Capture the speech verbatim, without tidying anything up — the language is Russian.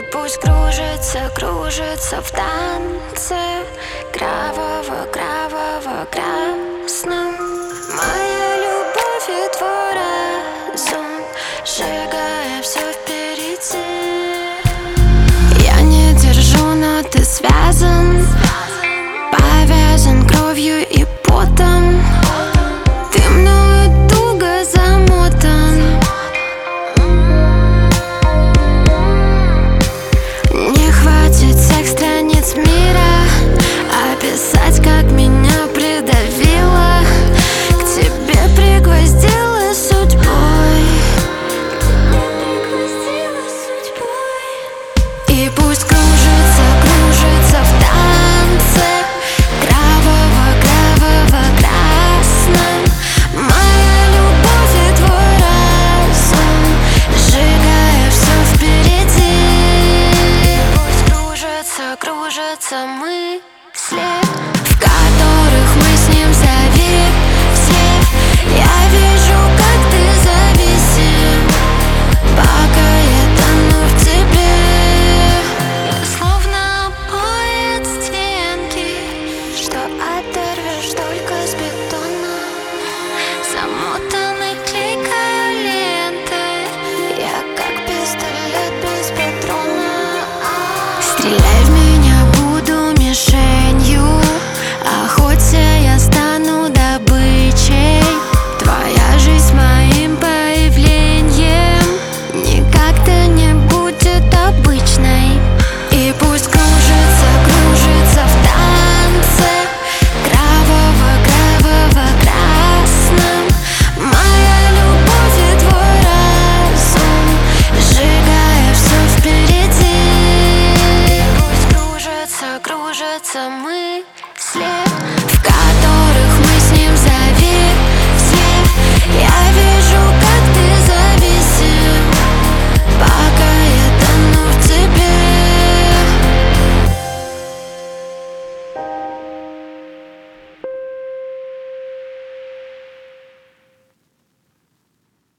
пусть кружится, кружится в танце кроваво-кроваво-красном. Моя любовь и твой разум, сжигая все впереди. Я не держу, но ты связан, повязан кровью и потом. Ты мною туго замотан. Не хватит всех страниц мира описать, как меня придавило, к тебе пригвоздила судьбой. И пусть кружится, кружится в танце кроваво-кроваво-красном. Моя любовь и твой разум, сжигая все впереди. Пусть кружится, кружится мысли, в которых мы с ним зависли. Я вижу, как ты зависим, пока я тону в тебе. Я словно поэт стенки, что оторвешь только с бетона. Замотанный клейкой лентой, я как пистолет без патрона. Стреляй в меня.